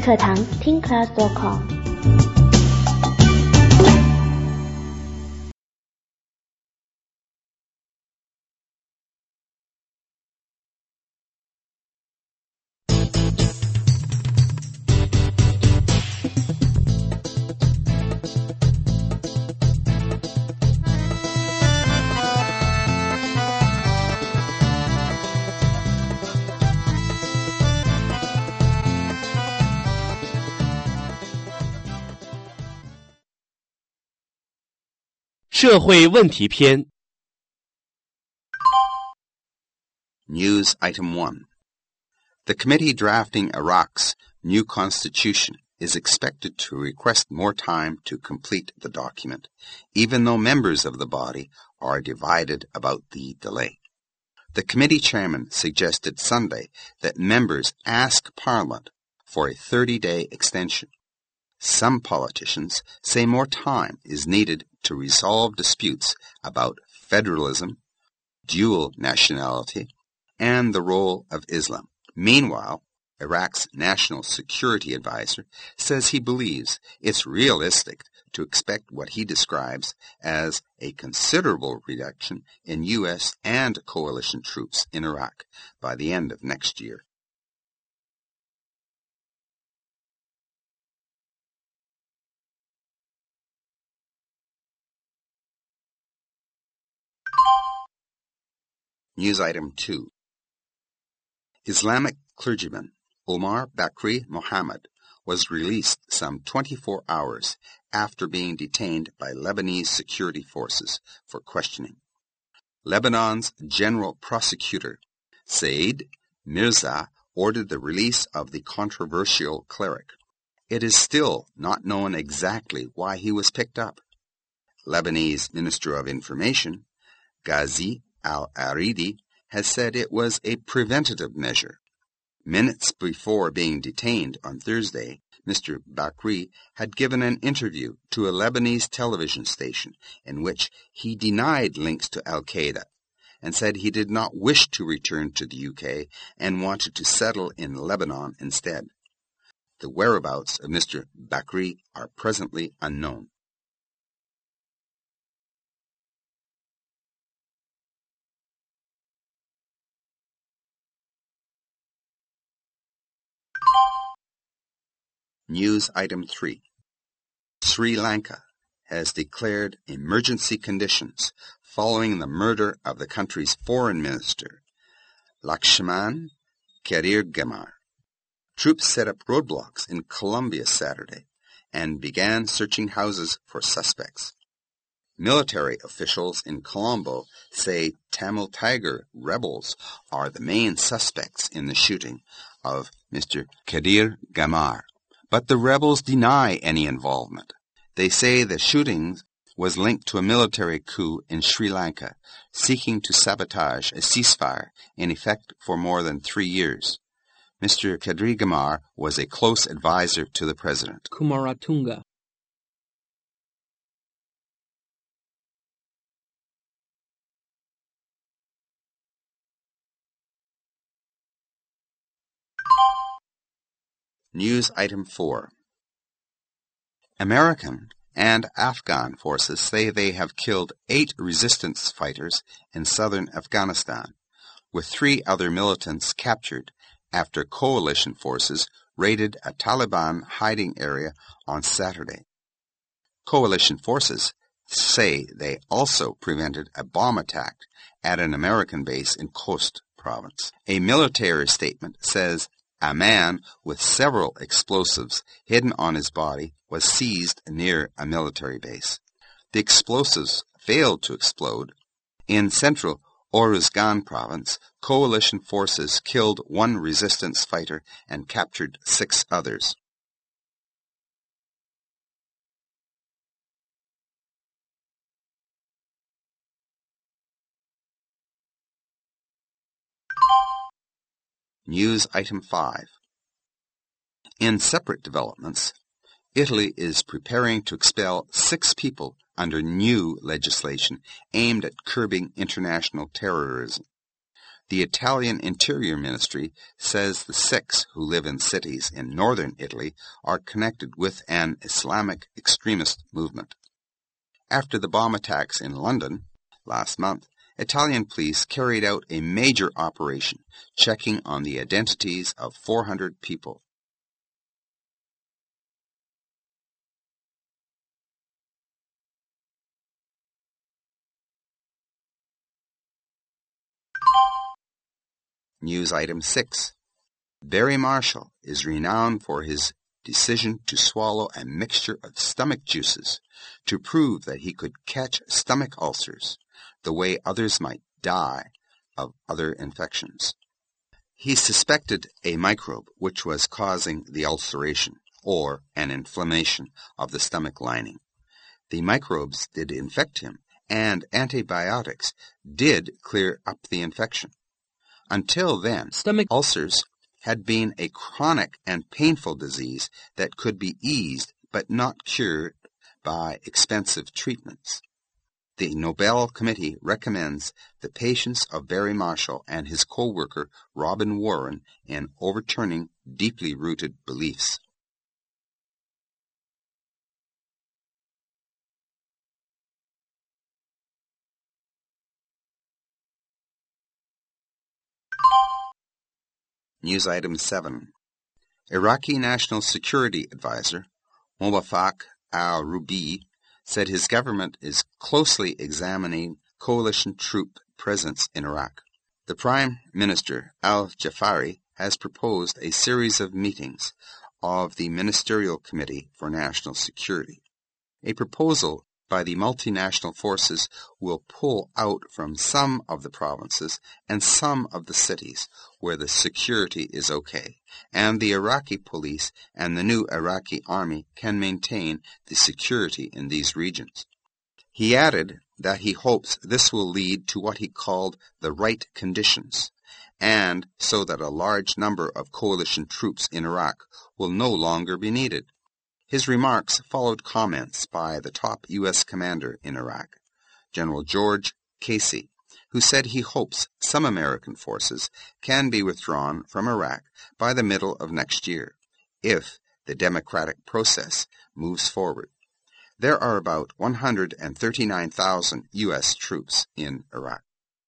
课堂 TeenClass.com。 社会问题篇 News Item 1. The committee drafting Iraq's new constitution is expected to request more time to complete the document, even though members of the body are divided about the delay. The committee chairman suggested Sunday that members ask Parliament for a 30-day extension. Some politicians say more time is needed to resolve disputes about federalism, dual nationality, and the role of Islam. Meanwhile, Iraq's National Security Advisor says he believes it's realistic to expect what he describes as a considerable reduction in U.S. and coalition troops in Iraq by the end of next year. News Item 2. Islamic clergyman Omar Bakri Mohammed was released some 24 hours after being detained by Lebanese security forces for questioning. Lebanon's general prosecutor, Said Mirza, ordered the release of the controversial cleric. It is still not known exactly why he was picked up. Lebanese Minister of Information, Ghazi Al-Aridi, has said it was a preventative measure. Minutes before being detained on Thursday, Mr. Bakri had given an interview to a Lebanese television station in which he denied links to Al-Qaeda and said he did not wish to return to the UK and wanted to settle in Lebanon instead. The whereabouts of Mr. Bakri are presently unknown. News Item 3. Sri Lanka has declared emergency conditions following the murder of the country's foreign minister, Lakshman Kirirgamar. Troops set up roadblocks in Colombia Saturday and began searching houses for suspects. Military officials in Colombo say Tamil Tiger rebels are the main suspects in the shooting of Mr. Kirirgamar. But the rebels deny any involvement. They say the shooting was linked to a military coup in Sri Lanka, seeking to sabotage a ceasefire in effect for more than 3 years. Mr. Kirirgamar was a close advisor to the president. Kumaratunga. News Item 4. American and Afghan forces say they have killed 8 resistance fighters in southern Afghanistan, with 3 other militants captured after coalition forces raided a Taliban hiding area on Saturday. Coalition forces say they also prevented a bomb attack at an American base in Khost province. A military statement says a man with several explosives hidden on his body was seized near a military base. The explosives failed to explode. In central Oruzgan province, coalition forces killed 1 resistance fighter and captured 6 others. News Item 5. In separate developments, Italy is preparing to expel 6 people under new legislation aimed at curbing international terrorism. The Italian Interior Ministry says the Sikhs who live in cities in northern Italy are connected with an Islamic extremist movement. After the bomb attacks in London last month, Italian police carried out a major operation, checking on the identities of 400 people. News item 6. Barry Marshall is renowned for his decision to swallow a mixture of stomach juices to prove that he could catch stomach ulcers the way others might die of other infections. He suspected a microbe which was causing the ulceration, or an inflammation of the stomach lining. The microbes did infect him, and antibiotics did clear up the infection. Until then, stomach ulcers had been a chronic and painful disease that could be eased but not cured by expensive treatments. The Nobel Committee recommends the patience of Barry Marshall and his co-worker Robin Warren in overturning deeply rooted beliefs. News item 7. Iraqi National Security Advisor Muwaffaq al-Rubi said his government is closely examining coalition troop presence in Iraq. The Prime Minister al-Jafari has proposed a series of meetings of the Ministerial Committee for National Security. A proposal by the multinational forces will pull out from some of the provinces and some of the cities where the security is okay, and the Iraqi police and the new Iraqi army can maintain the security in these regions. He added that he hopes this will lead to what he called the right conditions, and so that a large number of coalition troops in Iraq will no longer be needed. His remarks followed comments by the top U.S. commander in Iraq, General George Casey, who said he hopes some American forces can be withdrawn from Iraq by the middle of next year, if the democratic process moves forward. There are about 139,000 U.S. troops in Iraq.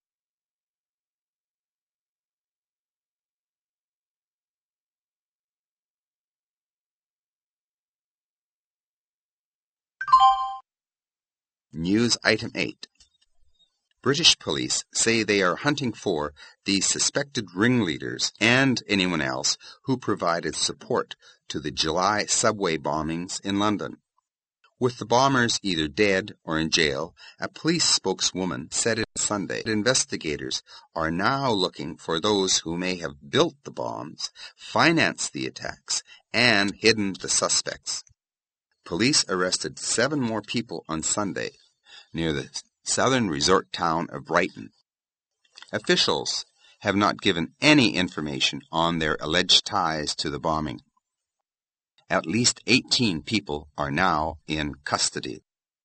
News item 8. British police say they are hunting for the suspected ringleaders and anyone else who provided support to the July subway bombings in London. With the bombers either dead or in jail, a police spokeswoman said on Sunday that investigators are now looking for those who may have built the bombs, financed the attacks, and hidden the suspects. Police arrested 7 more people on Sunday near the southern resort town of Brighton. Officials have not given any information on their alleged ties to the bombing. At least 18 people are now in custody.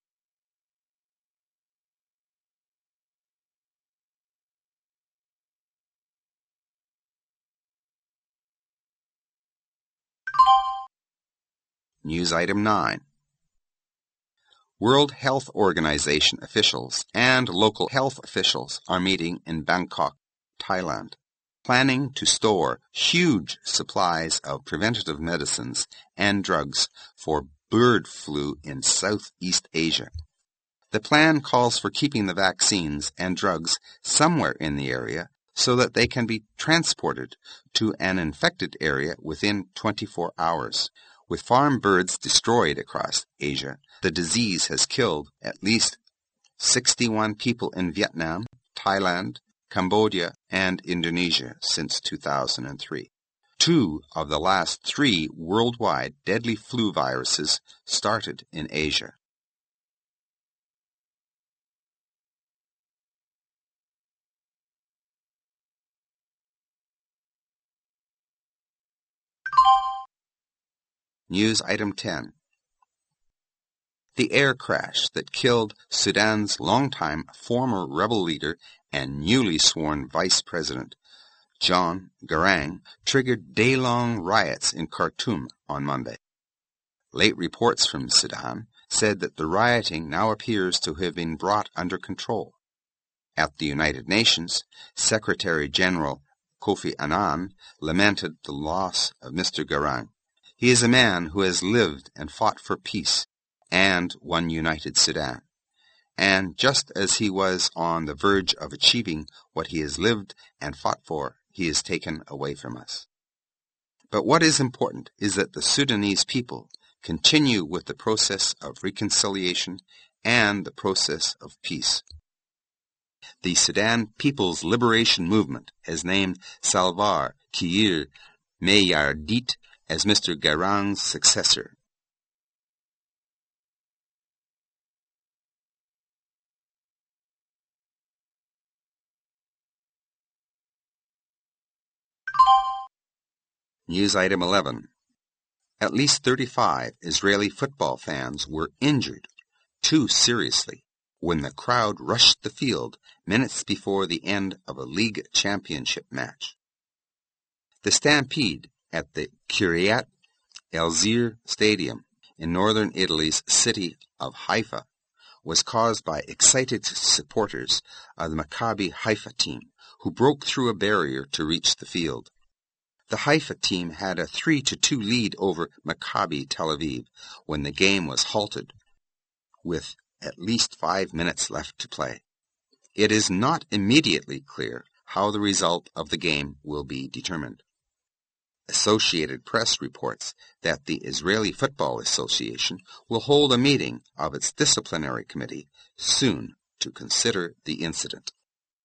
News item 9. World Health Organization officials and local health officials are meeting in Bangkok, Thailand, planning to store huge supplies of preventative medicines and drugs for bird flu in Southeast Asia. The plan calls for keeping the vaccines and drugs somewhere in the area so that they can be transported to an infected area within 24 hours. With farm birds destroyed across Asia, the disease has killed at least 61 people in Vietnam, Thailand, Cambodia, and Indonesia since 2003. 2 of the last 3 worldwide deadly flu viruses started in Asia. News item 10. The air crash that killed Sudan's longtime former rebel leader and newly sworn Vice President John Garang triggered day-long riots in Khartoum on Monday. Late reports from Sudan said that the rioting now appears to have been brought under control. At the United Nations, Secretary General Kofi Annan lamented the loss of Mr. Garang. He is a man who has lived and fought for peace and one united Sudan. And just as he was on the verge of achieving what he has lived and fought for, he is taken away from us. But what is important is that the Sudanese people continue with the process of reconciliation and the process of peace. The Sudan People's Liberation Movement has named Salvar Kiir Mayardit as Mr. Garang's successor. News item 11. At least 35 Israeli football fans were injured, too seriously, when the crowd rushed the field minutes before the end of a league championship match. The stampede at the Kiryat Elzir Stadium in northern Italy's city of Haifa was caused by excited supporters of the Maccabi Haifa team who broke through a barrier to reach the field. The Haifa team had a 3-2 lead over Maccabi Tel Aviv when the game was halted, with at least 5 minutes left to play. It is not immediately clear how the result of the game will be determined. Associated Press reports that the Israeli Football Association will hold a meeting of its disciplinary committee soon to consider the incident.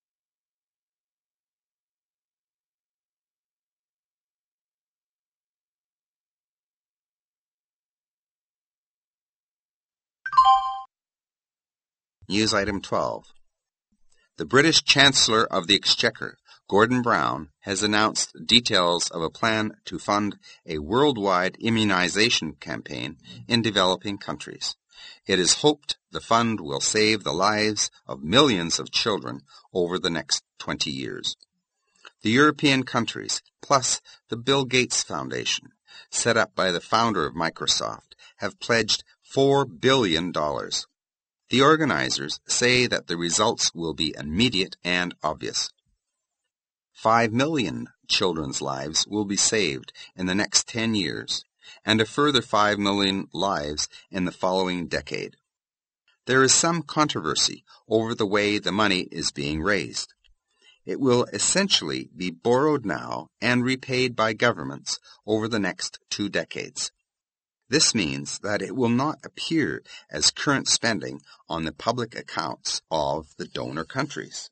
News item 12. The British Chancellor of the Exchequer, Gordon Brown, has announced details of a plan to fund a worldwide immunization campaign in developing countries. It is hoped the fund will save the lives of millions of children over the next 20 years. The European countries, plus the Bill Gates Foundation, set up by the founder of Microsoft, have pledged $4 billion. The organizers say that the results will be immediate and obvious. 5 million children's lives will be saved in the next 10 years, and a further 5 million lives in the following decade. There is some controversy over the way the money is being raised. It will essentially be borrowed now and repaid by governments over the next 2 decades. This means that it will not appear as current spending on the public accounts of the donor countries.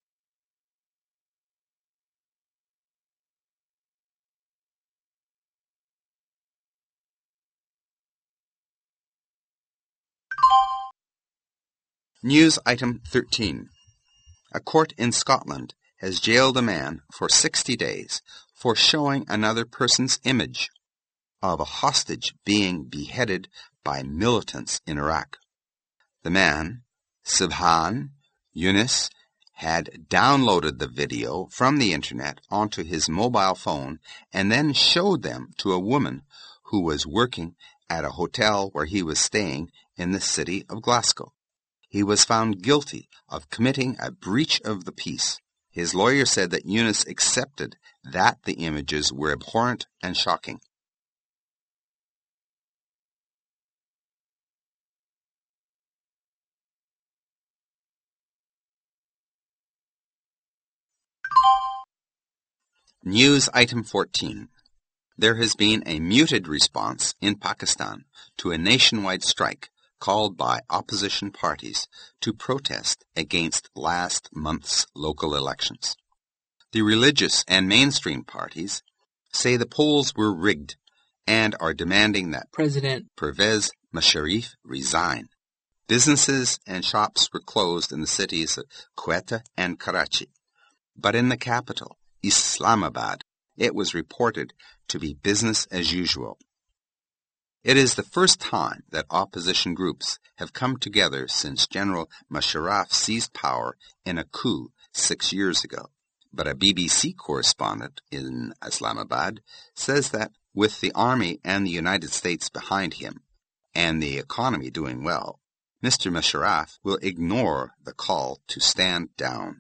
News item 13. A court in Scotland has jailed a man for 60 days for showing another person's image of a hostage being beheaded by militants in Iraq. The man, Subhan Yunus, had downloaded the video from the internet onto his mobile phone and then showed them to a woman who was working at a hotel where he was staying in the city of Glasgow. He was found guilty of committing a breach of the peace. His lawyer said that Yunus accepted that the images were abhorrent and shocking. News item 14. There has been a muted response in Pakistan to a nationwide strike called by opposition parties to protest against last month's local elections. The religious and mainstream parties say the polls were rigged and are demanding that President Pervez Musharraf resign. Businesses and shops were closed in the cities of Quetta and Karachi, but in the capital, Islamabad, it was reported to be business as usual. It is the first time that opposition groups have come together since General Musharraf seized power in a coup 6 years ago. But a BBC correspondent in Islamabad says that with the army and the United States behind him, and the economy doing well, Mr. Musharraf will ignore the call to stand down.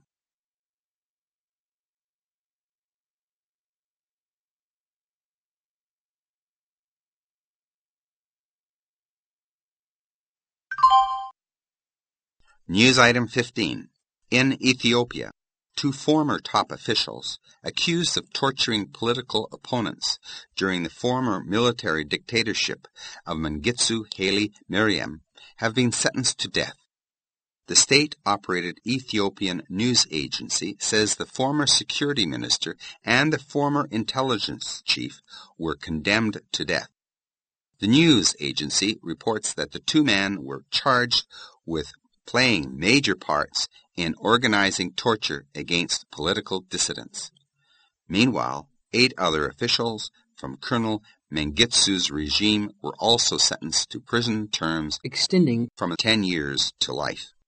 News item 15. In Ethiopia, 2 former top officials accused of torturing political opponents during the former military dictatorship of Mengistu Haile Mariam have been sentenced to death. The state-operated Ethiopian news agency says the former security minister and the former intelligence chief were condemned to death. The news agency reports that the 2 men were charged with playing major parts in organizing torture against political dissidents. Meanwhile, 8 other officials from Colonel Mengistu's regime were also sentenced to prison terms extending from 10 years to life.